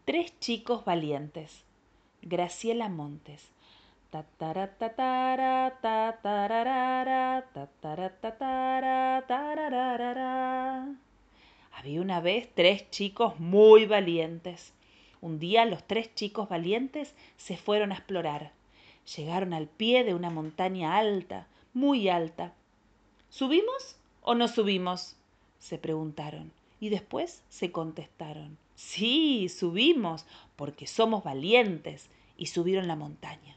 Tres chicos valientes. Graciela Montes. Tataratatara, tatararara, tataratatara, tarararara. Había una vez tres chicos muy valientes. Un día los tres chicos valientes se fueron a explorar. Llegaron al pie de una montaña alta, muy alta. ¿Subimos o no subimos?, se preguntaron, y después se contestaron. Sí, subimos, porque somos valientes, y subieron la montaña.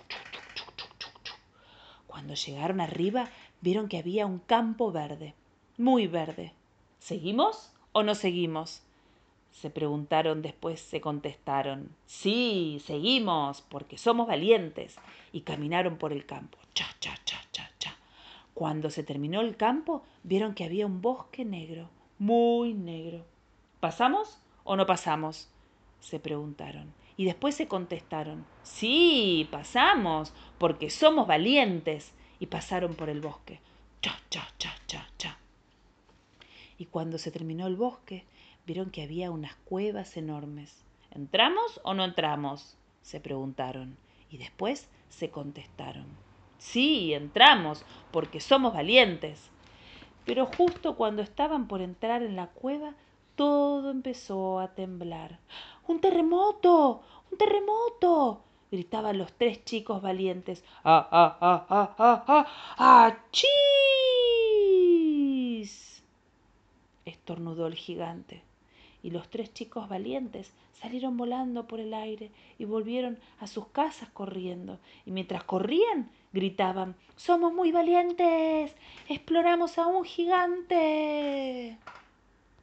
Cuando llegaron arriba, vieron que había un campo verde, muy verde. ¿Seguimos o no seguimos?, se preguntaron, después se contestaron. Sí, seguimos, porque somos valientes, y caminaron por el campo. Cha, cha, cha, cha, cha. Cuando se terminó el campo, vieron que había un bosque negro, muy negro. ¿Pasamos o no pasamos?, se preguntaron. Y después se contestaron. Sí, pasamos, porque somos valientes, y pasaron por el bosque. Cha, cha, cha, cha, cha. Y cuando se terminó el bosque, vieron que había unas cuevas enormes. ¿Entramos o no entramos?, se preguntaron. Y después se contestaron. Sí, entramos, porque somos valientes. Pero justo cuando estaban por entrar en la cueva, todo empezó a temblar. ¡Un terremoto! ¡Un terremoto!, gritaban los tres chicos valientes. ¡Ah, ah, ah, ah, ah, ah! ¡Achís!, estornudó el gigante. Y los tres chicos valientes salieron volando por el aire y volvieron a sus casas corriendo. Y mientras corrían, gritaban: ¡Somos muy valientes! ¡Exploramos a un gigante!